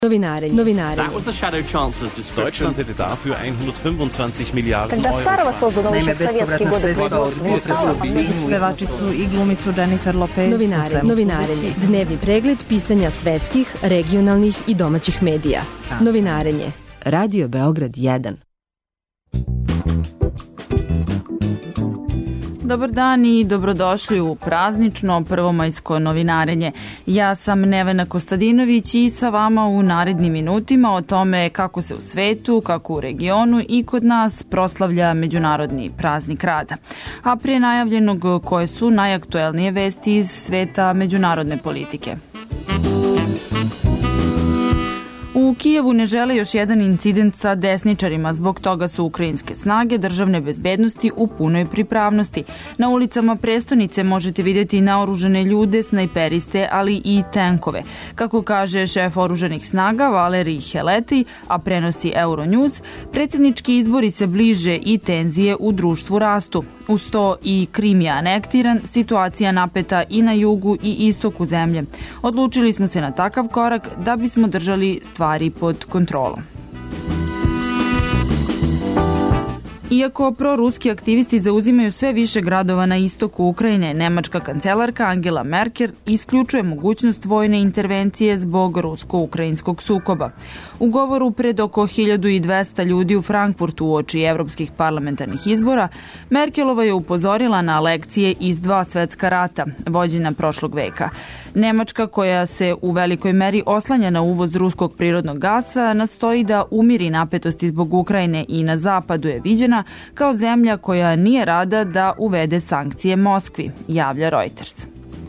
Novinare. That was the Shadow Chancellor's description. Deutschland hätte dafür 125 Milijarden Когда Старого создано еще в советские годы производства, pevačicu i glumicu Jennifer Lopez. Novinarenje. Dnevni pregled pisanja svetskih, regionalnih i domaćih medija. Novinarenje. Radio Beograd 1. Dobar dan i dobrodošli u praznično prvomajsko novinarenje. Ja sam Nevena Kostadinović i sa vama u narednim minutima o tome kako se u svetu, kako u regionu i kod nas proslavlja Međunarodni praznik rada. A prije najavljenog koje su najaktuelnije vesti iz sveta međunarodne politike. U Kijevu ne žele još jedan incident sa desničarima, zbog toga su ukrajinske snage državne bezbednosti u punoj pripravnosti. Na ulicama prestonice možete vidjeti naoružane ljude, snajperiste, ali i tenkove. Kako kaže šef oružanih snaga Valerij Heleti, a prenosi Euronews, predsjednički izbori se bliže i tenzije u društvu rastu. Uz to i Krim je anektiran, situacija napeta i na jugu i istoku zemlje. Odlučili smo se na takav korak da bismo držali stvari pod kontrolom. Iako proruski aktivisti zauzimaju sve više gradova na istoku Ukrajine, nemačka kancelarka Angela Merkel isključuje mogućnost vojne intervencije zbog rusko-ukrajinskog sukoba. U govoru pred oko 1200 ljudi u Frankfurtu uoči evropskih parlamentarnih izbora, Merkelova je upozorila na lekcije iz dva svetska rata, vođena prošlog veka. Nemačka, koja se u velikoj meri oslanja na uvoz ruskog prirodnog gasa, nastoji da umiri napetosti zbog Ukrajine i na zapadu je viđena kao zemlja koja nije rada da uvede sankcije Moskvi, javlja Reuters.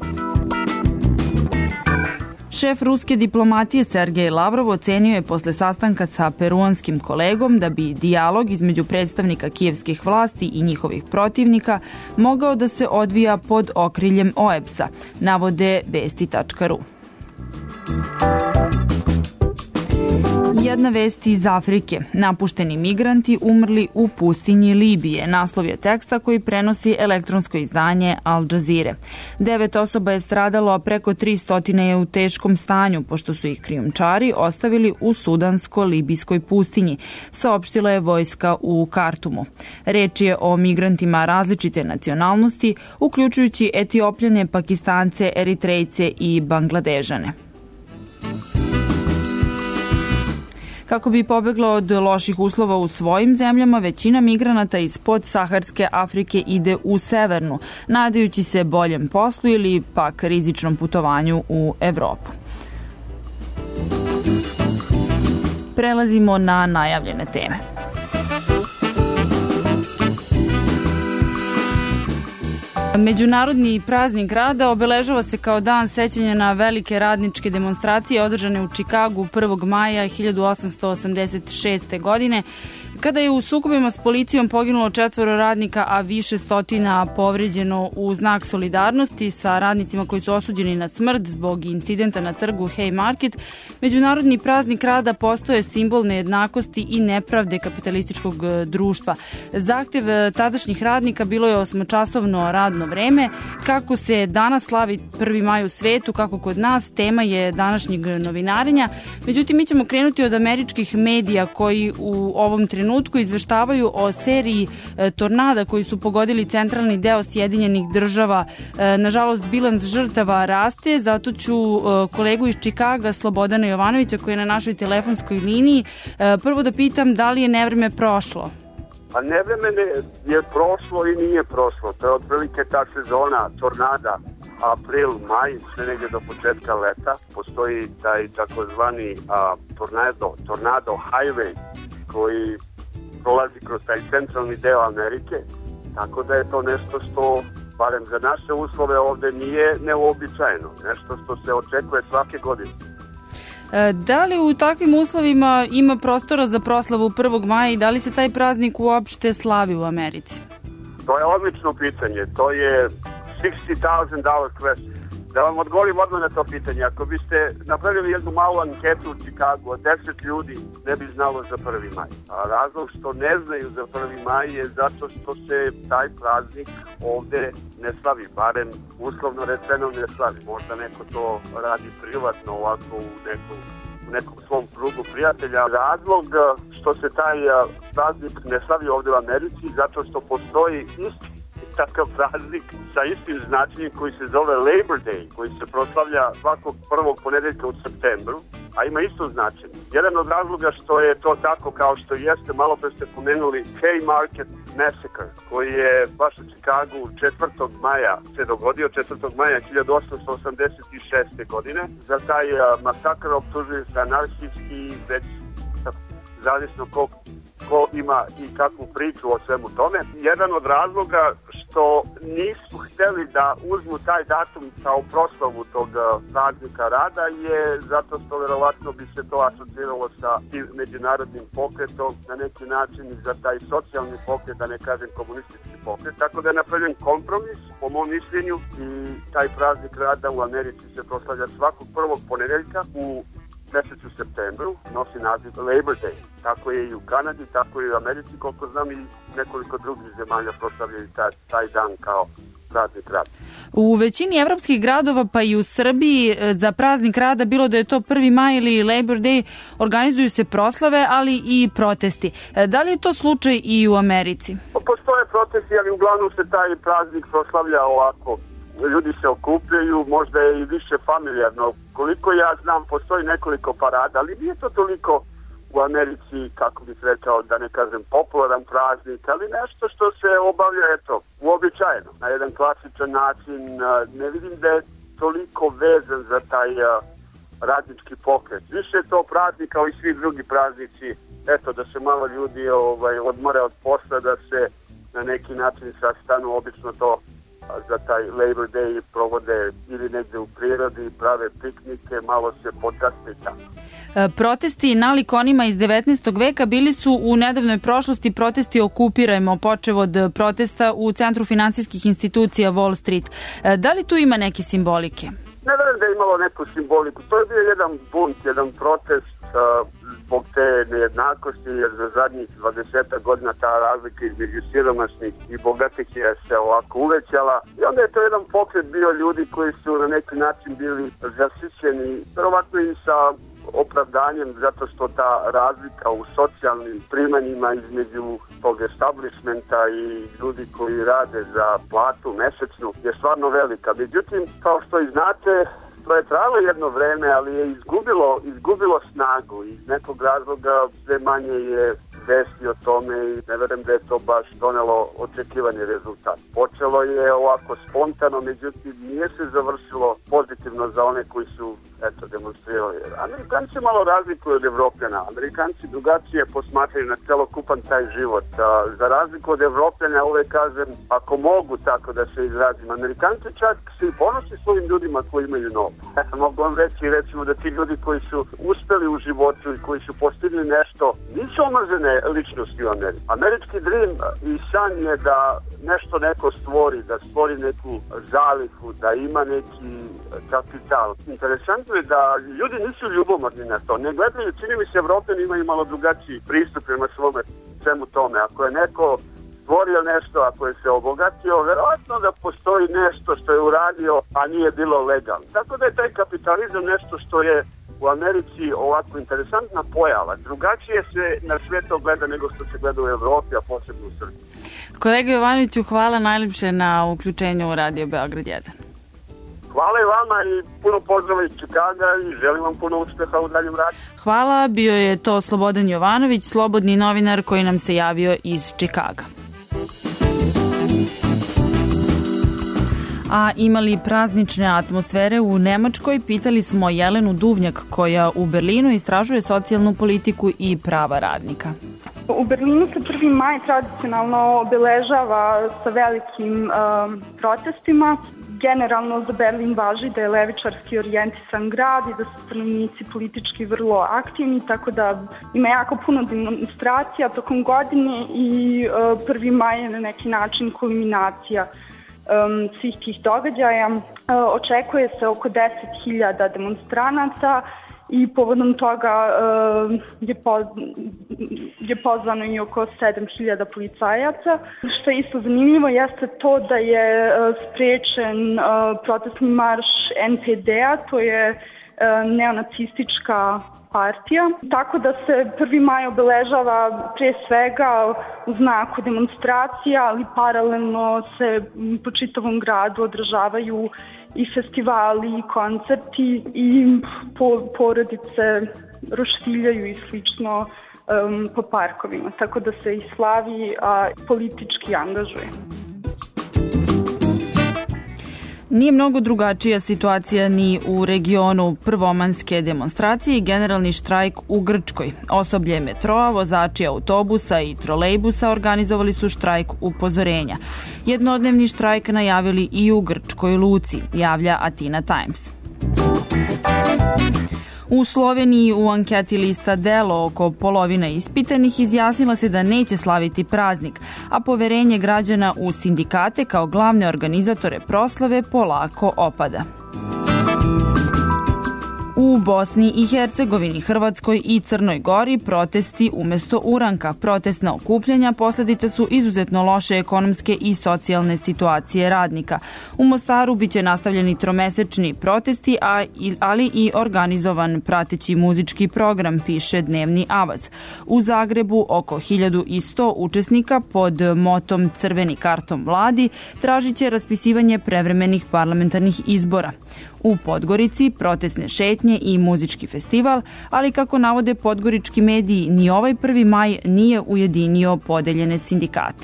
Šef ruske diplomatije Sergej Lavrov ocenio je posle sastanka sa peruanskim kolegom da bi dijalog između predstavnika kijevskih vlasti i njihovih protivnika mogao da se odvija pod okriljem OEBS-a, navode vesti.ru. Jedna vest iz Afrike. Napušteni migranti umrli u pustinji Libije. Naslov je teksta koji prenosi elektronsko izdanje Al Jazeere. 9 osoba je stradalo, a preko 300 je u teškom stanju, pošto su ih krijumčari ostavili u sudansko-libijskoj pustinji, saopštila je vojska u Kartumu. Reč je o migrantima različite nacionalnosti, uključujući Etiopljane, Pakistance, Eritrejce i Bangladežane. Kako bi pobeglo od loših uslova u svojim zemljama, većina migranata iz podsaharske Afrike ide u severnu, nadajući se boljem poslu ili pak rizičnom putovanju u Evropu. Prelazimo na najavljene teme. Međunarodni praznik rada obeležava se kao dan sećanja na velike radničke demonstracije održane u Čikagu 1. maja 1886. godine, kada je u sukobima s policijom poginulo 4 radnika, a više stotina povređeno. U znak solidarnosti sa radnicima koji su osuđeni na smrt zbog incidenta na trgu Haymarket, Međunarodni praznik rada postoje simbol nejednakosti i nepravde kapitalističkog društva. Zahtev tadašnjih radnika bilo je 8-časovno radno vreme. Kako se danas slavi 1. maj u svetu, kako kod nas, tema je današnjeg novinarenja. Međutim, mi ćemo krenuti od američkih medija koji u ovom trenutku izveštavaju o seriji tornada koji su pogodili centralni deo Sjedinjenih država. Nažalost, bilans žrtava raste, zato ću kolegu iz Čikaga, Slobodana Jovanovića, koji je na našoj telefonskoj liniji, prvo da pitam da li je nevreme prošlo? Pa nevreme je prošlo i nije prošlo. To je otprilike ta sezona tornada, april, maj, sve negdje do početka leta. Postoji taj takozvani tornado highway koji prolazi kroz taj centralni deo Amerike, tako da je to nešto što, barem za naše uslove ovdje, nije neuobičajeno, nešto što se očekuje svake godine. Da li u takvim uslovima ima prostora za proslavu 1. maja i da li se taj praznik uopšte slavi u Americi? To je odlično pitanje, to je $60,000 question. Da vam odgovorim odmah na to pitanje, ako biste napravili jednu malu anketu u Čikagu od 10 ljudi, ne bi znalo za 1. maj. A razlog što ne znaju za 1. maj je zato što se taj praznik ovde ne slavi, barem uslovno rečeno ne slavi. Možda neko to radi privatno ovako u nekom svom krugu prijatelja. Razlog što se taj praznik ne slavi ovdje u Americi, zato što postoji isti takav praznik sa istim značenjem koji se zove Labor Day, koji se proslavlja svakog prvog ponedeljka u septembru, a ima isto značenje. Jedan od razloga što je to tako kao što jeste, malo pre ste pomenuli Haymarket Massacre, koji je baš u Čikagu 4. maja se dogodio, 4. maja 1886. godine. Za taj masakr optužuju se anarhijski, već zavisno ko ima i kakvu priču o svemu tome. Jedan od razloga što nisu htjeli da uzmu taj datum kao proslavu tog praznika rada je zato što verovatno bi se to asociralo sa međunarodnim pokretom na neki način i za taj socijalni pokret, da ne kažem komunistički pokret. Tako da je napravljen kompromis, po mom mišljenju, i taj praznik rada u Americi se proslavlja svakog prvog ponedeljka u mesecu septembru, nosi naziv Labor Day. Tako je i u Kanadi, tako je i u Americi, koliko znam, i nekoliko drugih zemalja proslavljaju taj dan kao praznik rada. U većini evropskih gradova, pa i u Srbiji, za praznik rada, bilo da je to 1. maj ili Labor Day, organizuju se proslave, ali i protesti. Da li je to slučaj i u Americi? Postoje protesti, ali uglavnom se taj praznik proslavlja ovako. Ljudi se okupljaju, možda je i više familijarno. Koliko ja znam, postoji nekoliko parada, ali nije to toliko u Americi, kako bih rekao, da ne kažem popularan praznik, ali nešto što se obavlja, uobičajeno, na jedan klasičan način. Ne vidim da je toliko vezan za taj radnički pokret. Više je to praznik kao i svi drugi praznici, da se malo ljudi odmore od posla, da se na neki način sastanu, obično to za taj Labor Day provode ili negdje u prirodi, prave piknike, malo se počaste tamo. Protesti nalik onima iz 19. veka bili su u nedavnoj prošlosti protesti Okupirajmo, počev od protesta u centru finansijskih institucija Wall Street. Da li tu ima neke simbolike? Ne verujem da je imalo neku simboliku. To je bio jedan bunt, jedan protest zbog te nejednakosti, jer za zadnjih 20 godina ta razlika između siromašnih i bogatih je se ovako uvećala. I onda je to jedan pokret bio ljudi koji su na neki način bili zasićeni, verovatno i sa opravdanjem, zato što ta razlika u socijalnim primanjima između tog establishmenta i ljudi koji rade za platu mesečnu je stvarno velika. Međutim, kao što i znate, to je trajalo jedno vreme, ali je izgubilo snagu. Iz nekog razloga sve manje je vesti o tome i ne verujem da je to baš donelo očekivani rezultat. Počelo je ovako spontano, međutim nije se završilo pozitivno za one koji su demonstrirali. Amerikanci malo razlikuju od Evropljana. Amerikanci drugačije posmatraju na celokupan taj život. Za razliku od Evropljana, uvek kažem, ako mogu tako da se izrazim, Amerikanci čak se i ponosi svojim ljudima koji imaju novu. Mogu vam reći, recimo, da ti ljudi koji su uspeli u životu i koji su postigli nešto, nisu omrzene ličnosti u Americi. Američki dream i san je da nešto neko stvori, da stvori neku zalihu, da ima neki kapital. Interesantno je da ljudi nisu ljubomorni na to. Ne gledaju, čini mi se, Evropljani imaju malo drugačiji pristup prema svemu tome. Ako je neko stvorio nešto, ako je se obogatio, verovatno da postoji nešto što je uradio, a nije bilo legalno. Tako da je taj kapitalizam nešto što je u Americi ovako interesantna pojava. Drugačije se na sve to gleda nego što se gleda u Evropi, a posebno u Srbiji. Kolega Jovanoviću, hvala najljepše na uključenju u Radio Beograd 1. Hvala i vama i puno pozdrava iz Čikaga i želim vam puno uspeha u daljem radu. Hvala, bio je to Slobodan Jovanović, slobodni novinar koji nam se javio iz Čikaga. A imali praznične atmosfere u Nemačkoj, pitali smo Jelenu Duvnjak koja u Berlinu istražuje socijalnu politiku i prava radnika. U Berlinu se 1. maj tradicionalno obeležava sa velikim protestima. Generalno za Berlin važi da je levičarski orijentisan grad i da su stanovnici politički vrlo aktivni, tako da ima jako puno demonstracija tokom godine i 1. maj je na neki način kulminacija svih tih događaja. Očekuje se oko 10.000 demonstranata i povodom toga je pozvano i oko 7.000 policajaca. Što je isto zanimljivo jeste to da je sprečen protestni marš NPD-a, to je neonacistička partija. Tako da se 1. maj obeležava pre svega u znaku demonstracija, ali paralelno se po čitavom gradu održavaju i festivali i koncerti i porodice roštiljaju i slično po parkovima. Tako da se i slavi, a politički angažuje. Nije mnogo drugačija situacija ni u regionu prvomanske demonstracije i generalni štrajk u Grčkoj. Osoblje metroa, vozači autobusa i trolejbusa organizovali su štrajk upozorenja. Jednodnevni štrajk najavili i u grčkoj luci, javlja Athena Times. U Sloveniji u anketi lista Delo oko polovina ispitanih izjasnila se da neće slaviti praznik, a poverenje građana u sindikate kao glavne organizatore proslave polako opada. U Bosni i Hercegovini, Hrvatskoj i Crnoj Gori protesti umesto uranka. Protestna okupljanja posljedice su izuzetno loše ekonomske i socijalne situacije radnika. U Mostaru biće nastavljeni tromesečni protesti, ali i organizovan prateći muzički program, piše Dnevni Avaz. U Zagrebu oko 1100 učesnika pod motom Crveni karton vladi tražit će raspisivanje prevremenih parlamentarnih izbora. U Podgorici protestne šetnje i muzički festival, ali kako navode podgorički mediji, ni ovaj 1. maj nije ujedinio podeljene sindikate.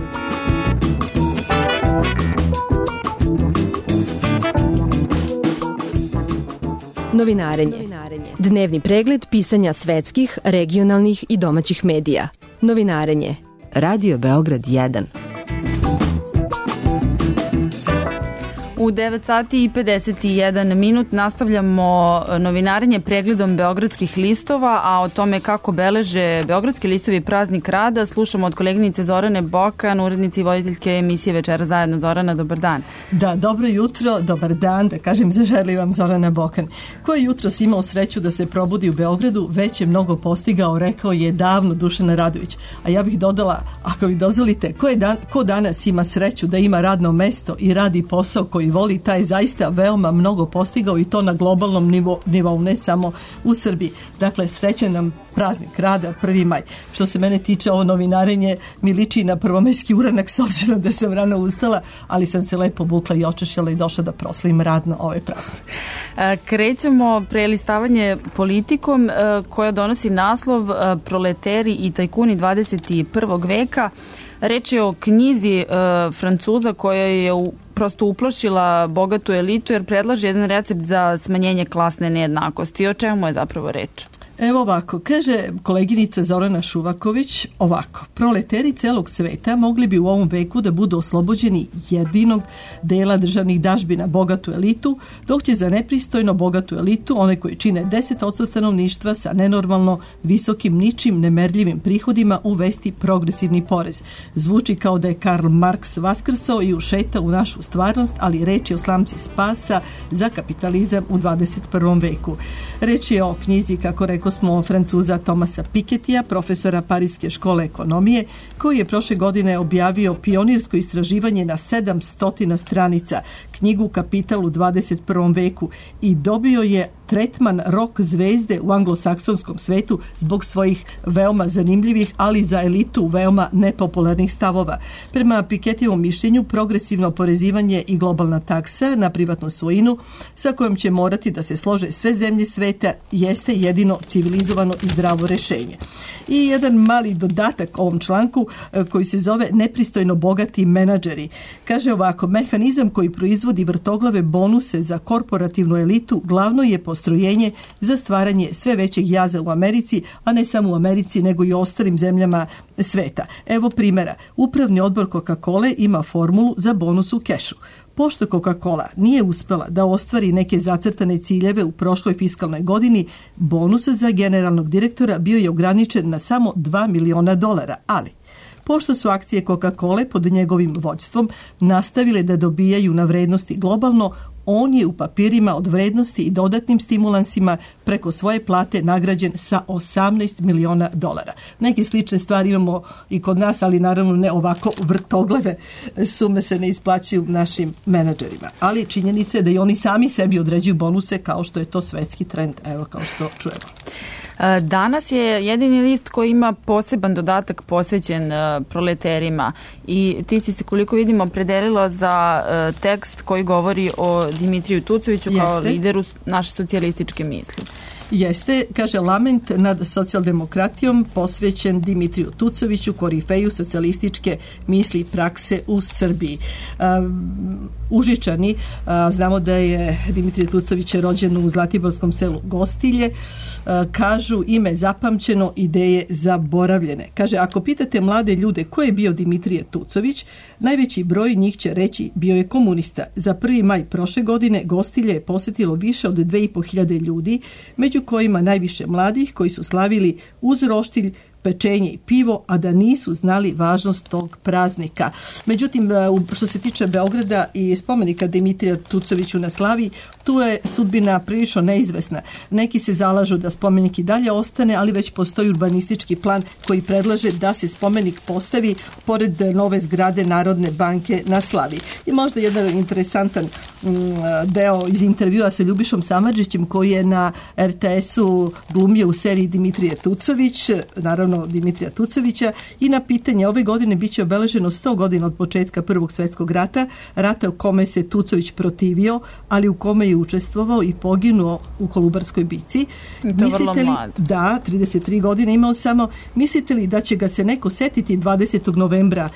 Novinarenje. Dnevni pregled pisanja svetskih, regionalnih i domaćih medija. Novinarenje. Radio Beograd 1. U 9 sati i 51 minut nastavljamo novinarenje pregledom beogradskih listova, a o tome kako beleže beogradski listovi praznik rada slušamo od koleginice Zorane Bokan, urednice i voditeljke emisije Večera zajedno. Zorana, dobar dan. Da, dobro jutro, dobar dan, da kažem, zaželi vam Zorana Bokan. Ko je jutros imao sreću da se probudi u Beogradu, već je mnogo postigao, rekao je davno Dušan Radović. A ja bih dodala, ako vi dozvolite, ko danas ima sreću da ima radno mesto i radi posao koji voli, taj zaista veoma mnogo postigao i to na globalnom nivou, ne samo u Srbiji. Dakle, srećan nam praznik rada, 1. maj. Što se mene tiče, ovo novinarenje mi liči na prvomajski uranak s obzirom da sam rano ustala, ali sam se lepo bukla i očešljala i došla da proslavim radno ovaj praznik. Krećemo prelistavanje politikom koja donosi naslov Proleteri i tajkuni 21. veka. Reč je o knjizi Francuza koja je prosto uplašila bogatu elitu jer predlaže jedan recept za smanjenje klasne nejednakosti. O čemu je zapravo reč? Evo ovako, kaže koleginica Zorana Šuvaković ovako: proleteri celog sveta mogli bi u ovom veku da budu oslobođeni jedinog dela državnih dažbina, bogatu elitu, dok će za nepristojno bogatu elitu, one koji čine 10% stanovništva sa nenormalno visokim, ničim nemerljivim prihodima, uvesti progresivni porez. Zvuči kao da je Karl Marx vaskrsao i ušetao u našu stvarnost, ali reč je o slamci spasa za kapitalizam u 21. veku. Reč je o knjizi, kako rekao smo, Francuza Thomasa Pikettyja, profesora Pariske škole ekonomije, koji je prošle godine objavio pionirsko istraživanje na 700 stranica, knjigu Kapital u 21. veku, i dobio je tretman rok zvezde u anglosaksonskom svetu zbog svojih veoma zanimljivih, ali za elitu veoma nepopularnih stavova. Prema Pikettyjevom mišljenju, progresivno oporezivanje i globalna taksa na privatnu svojinu, sa kojom će morati da se slože sve zemlje sveta, jeste jedino civilizovano i zdravo rešenje. I jedan mali dodatak ovom članku koji se zove nepristojno bogati menadžeri. Kaže ovako: mehanizam koji proizvodi vrtoglave bonuse za korporativnu elitu glavno je postrojenje za stvaranje sve većeg jaza u Americi, a ne samo u Americi nego i u ostalim zemljama sveta. Evo primjera. Upravni odbor Coca-Cola ima formulu za bonus u kešu. Pošto Coca-Cola nije uspela da ostvari neke zacrtane ciljeve u prošloj fiskalnoj godini, bonus za generalnog direktora bio je ograničen na samo $2 miliona, ali pošto su akcije Coca-Cola pod njegovim vođstvom nastavile da dobijaju na vrednosti globalno, on je u papirima od vrednosti i dodatnim stimulansima preko svoje plate nagrađen sa $18 miliona. Neke slične stvari imamo i kod nas, ali naravno ne ovako vrtoglave sume se ne isplaćuju našim menadžerima. Ali činjenica je da i oni sami sebi određuju bonuse kao što je to svetski trend, evo kao što čujemo. Danas je jedini list koji ima poseban dodatak posvećen proleterima i ti si se, koliko vidimo, opredelila za tekst koji govori o Dimitriju Tucoviću kao lideru naše socijalističke misli. Jeste, kaže, lament nad socijaldemokratijom posvećen Dimitriju Tucoviću, korifeju socijalističke misli i prakse u Srbiji. Užičani, znamo da je Dimitrij Tucović rođen u zlatiborskom selu Gostilje, kažu ime zapamćeno, ideje zaboravljene. Kaže, ako pitate mlade ljude ko je bio Dimitrije Tucović, najveći broj njih će reći bio je komunista. Za 1. maj prošle godine Gostilje je posjetilo više od 2.500 ljudi, među kojima najviše mladih koji su slavili uz roštilj, pečenje i pivo, a da nisu znali važnost tog praznika. Međutim, što se tiče Beograda i spomenika Dimitrija Tucoviću na Slaviji, tu je sudbina prilično neizvesna. Neki se zalažu da spomenik i dalje ostane, ali već postoji urbanistički plan koji predlaže da se spomenik postavi pored nove zgrade Narodne banke na Slaviji. I možda jedan interesantan deo iz intervjua sa Ljubišom Samardžićem koji je na RTS-u glumio u seriji Dimitrije Tucović, naravno Dimitrija Tucovića, i na pitanje ove godine biće obeleženo 100 godina od početka Prvog svjetskog rata, rata u kome se Tucović protivio, ali u kome je učestvovao i poginuo u Kolubarskoj bici. Mislite li, da, 33 godine imao samo, mislite li da će ga se neko setiti 20. novembra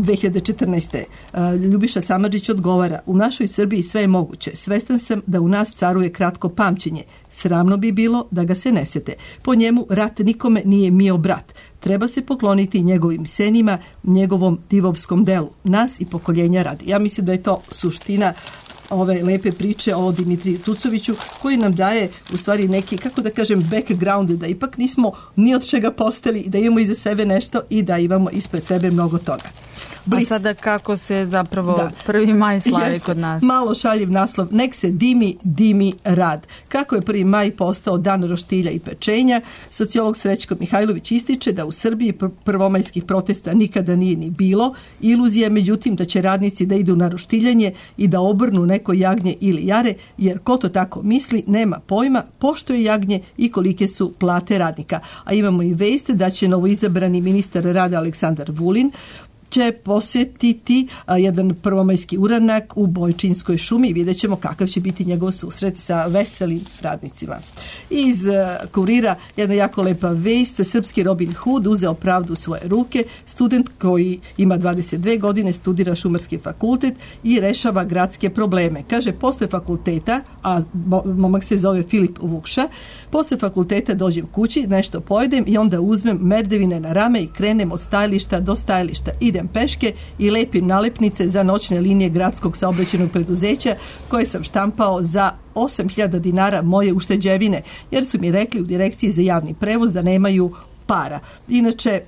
2014. Ljubiša Samardžić odgovara, u našoj Srbiji sve je moguće. Svestan sam da u nas caruje kratko pamćenje. Sramno bi bilo da ga se ne sete. Po njemu rat nikome nije mio brat. Treba se pokloniti njegovim senima, njegovom divovskom delu. Nas i pokoljenja radi. Ja mislim da je to suština ove lepe priče o Dimitriju Tucoviću, koji nam daje u stvari neki, kako da kažem, background, da ipak nismo ni od čega postali, da imamo iza sebe nešto i da imamo ispred sebe mnogo toga. Blic. A sada kako se zapravo 1. maj slavi kod nas? Malo šaljiv naslov, nek se dimi rad. Kako je 1. maj postao dan roštilja i pečenja, sociolog Srećko Mihajlović ističe da u Srbiji prvomajskih protesta nikada nije ni bilo. Iluzija, međutim, da će radnici da idu na roštiljanje i da obrnu neko jagnje ili jare, jer ko to tako misli, nema pojma pošto je jagnje i kolike su plate radnika. A imamo i vest da će novoizabrani ministar rada Aleksandar Vulin će posjetiti jedan prvomajski uranak u Bojčinskoj šumi i vidjet ćemo kakav će biti njegov susret sa veselim radnicima. Iz Kurira jedna jako lepa vest, srpski Robin Hood uzeo pravdu u svoje ruke, student koji ima 22 godine, studira šumarski fakultet i rešava gradske probleme. Kaže, posle fakulteta, a momak se zove Filip Vukša, posle fakulteta dođem kući, nešto pojedem i onda uzmem merdevine na rame i krenem od stajališta do stajališta. Idem peške i lepim nalepnice za noćne linije gradskog saobraćajnog preduzeća koje sam štampao za 8.000 dinara moje ušteđevine, jer su mi rekli u direkciji za javni prevoz da nemaju para. Inače,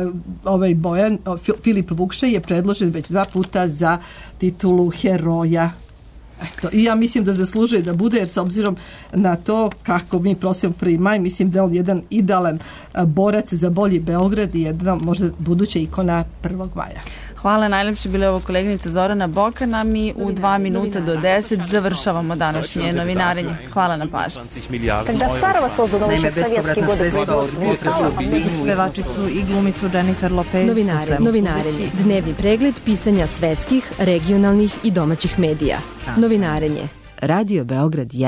ovaj Bojan, Filip Vukša je predložen već 2 puta za titulu heroja. Eto, i ja mislim da zaslužuje da bude, jer s obzirom na to kako mi proslavimo 1. maj, mislim da je on jedan idealan borac za bolji Beograd i jedna možda buduća ikona 1. maja. Hvala, najlepše bile ovo koleginica Zorana Bokana. Mi u 2 minuta do 10 završavamo današnje novinarenje. Hvala na pažnju. Когда старого создан еще в советские годы Pevačicu i glumicu Jennifer Lopez. Novinarenje. Dnevni pregled pisanja svetskih, regionalnih i domaćih medija. Novinarenje. Radio Beograd 1.